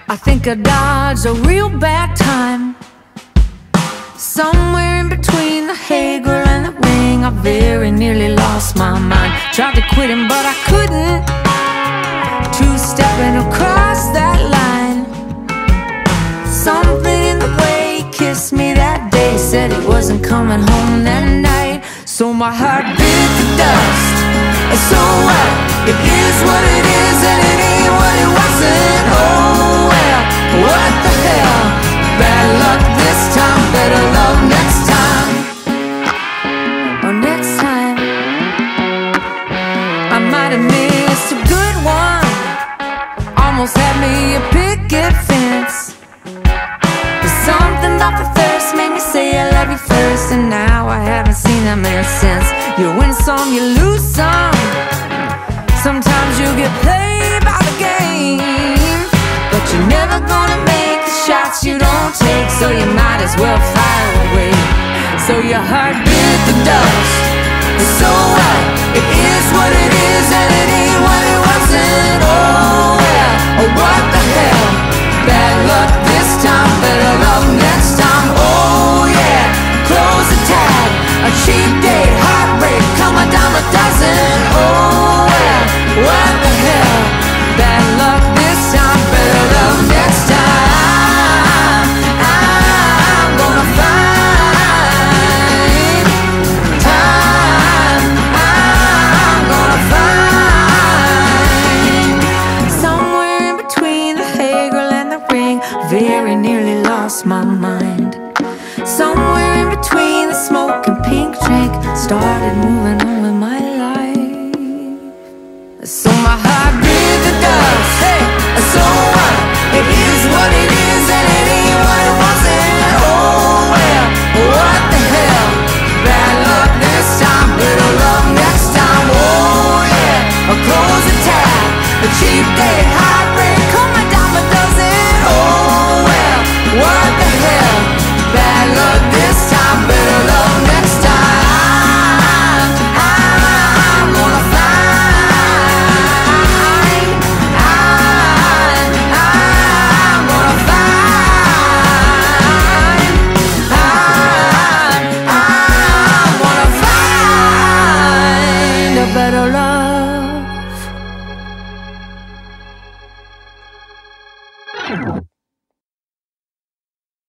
I think I dodged a real bad time. Somewhere in between the hay girl and the ring, I very nearly lost my mind. Tried to quit him, but I couldn't. Two-stepping across that line. Something in the way he kissed me that day said he wasn't coming home that night. So my heart bit the dust. And so what? It is what it is, and it ain't what it wasn't. Oh well, what the hell? Bad luck this time, better luck next time. Or next time I might have missed a good one. Almost had me a picket fence. But something about the thirst made me say I love you first. And now I haven't seen that man since. You win some, you lose some. Sometimes you get played by the game, but you're never gonna make the shots you don't take. So you might as well fire away. So your heart bit the dust. And so what? It is what it is, and it ain't what it wasn't. Oh well, oh what the hell? Bad luck this time, better luck next time. Oh yeah, close the tab. A cheap date, heartbreak, come a dime a dozen. Oh well, what the hell? Bad luck this time, better luck next time. I'm gonna find time. I'm gonna find somewhere in between the hay girl and the ring. Very nearly lost my mind. Somewhere in between the smoke and pink drink, started moving on with my life. So my heart bit the dust. Hey, so what? It is what it is, and it ain't what it wasn't. Oh well, what the hell? Bad luck this time, better luck next time. Oh yeah, close the tab. A cheap date, heartbreak, come a dime a dozen. Oh well, what the hell? Bad luck this time, better luck next time. I'm gonna find. I'm gonna find. I'm gonna find a better love.